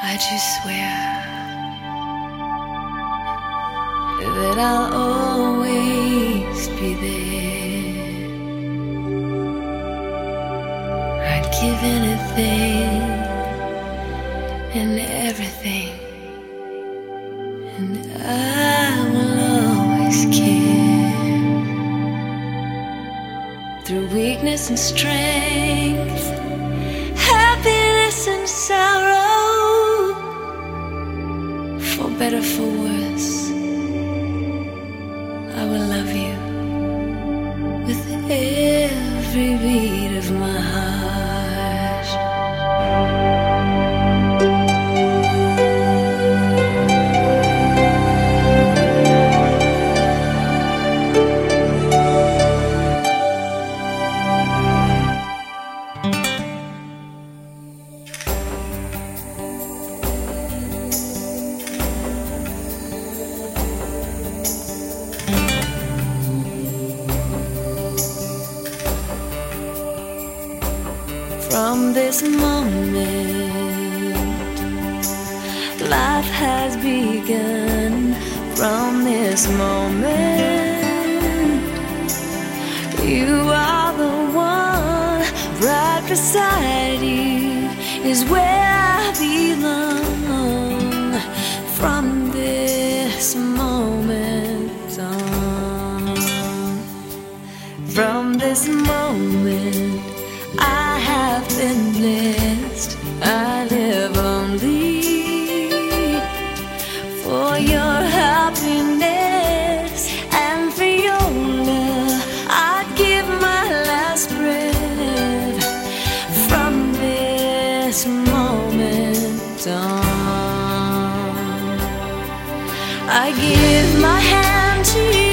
I just swear that I'll always be there. I'd give anything and everything, and I will always care. Through weakness and strength, happiness and sorrow, for better, for worse, I will love you with every beat of my heart. From this moment, life has begun. From this moment, you are the one. Right beside you is where I belong. From this moment on, from this moment, I have been blessed. I live only for your happiness and for your love. I'd give my last breath. From this moment on, I give my hand to you.